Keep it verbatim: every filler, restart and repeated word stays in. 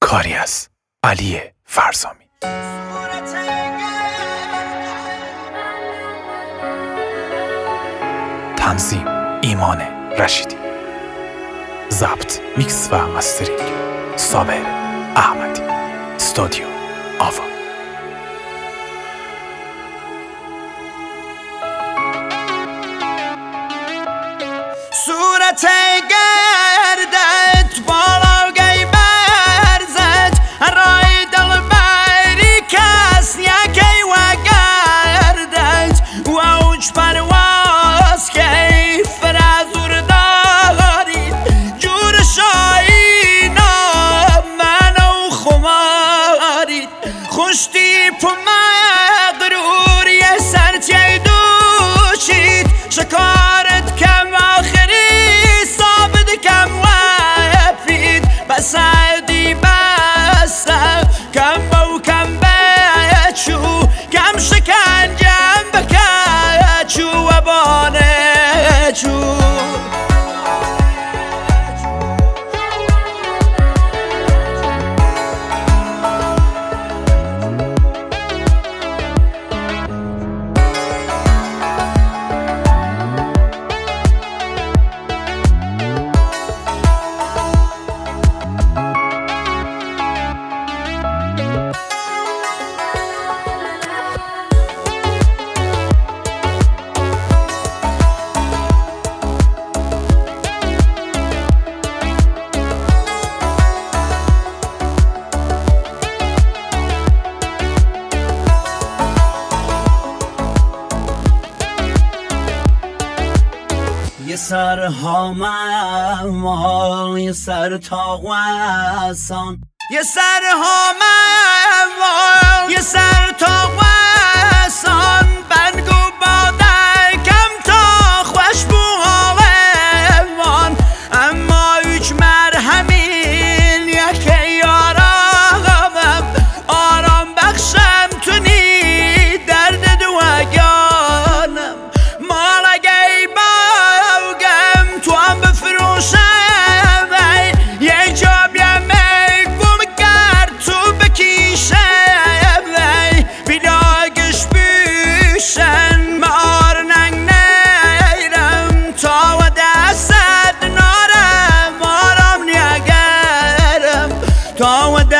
کاری از علی فرزامی. تنظیم ایمان رشیدی. ضبط، میکس و مسترینگ صابر احمدی. استودیو آوا. صورت گردت بالا گی برزد رای دل بری کس یکی و گردت و اوج پرواز که فرازور داری جور شاینا منو خماری خوشتی پو مغرور یه سرچه دوشید شکارت کم سعدی بسم کم بو کم بچو کم شکنجم بکچو و بانه چو یه سر ها مال یه سر تا وسان یه سر ها مال یه سر تا وسان بنگو باده کم تا خوش بو حالمان اما هیچ مرهمین یکی یارامم آرام بخشم تونی درد دوگانم مالگی تو هم بفروشم یه جا بیم گم کرد تو بکیشم بیلاگش بیشن مار ننگ نیرم تا و دست نارم آرام نیگرم تا و